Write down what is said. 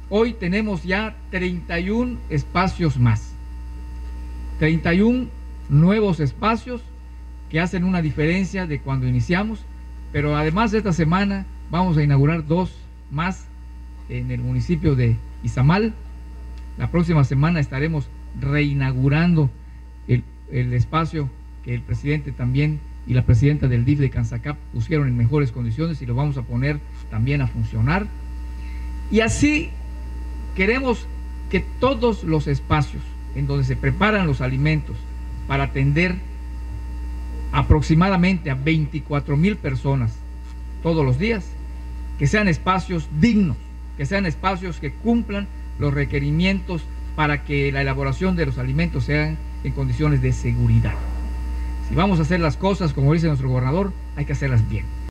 Hoy tenemos ya 31 espacios más, 31 nuevos espacios que hacen una diferencia de cuando iniciamos, pero además esta semana vamos a inaugurar 2 más en el municipio de Izamal. La próxima semana estaremos reinaugurando el espacio que el presidente también y la presidenta del DIF de Cansacap pusieron en mejores condiciones, y lo vamos a poner también a funcionar. Y así queremos que todos los espacios en donde se preparan los alimentos para atender aproximadamente a 24,000 personas todos los días, que sean espacios dignos, que sean espacios que cumplan los requerimientos para que la elaboración de los alimentos sean en condiciones de seguridad. Si vamos a hacer las cosas como dice nuestro gobernador, hay que hacerlas bien.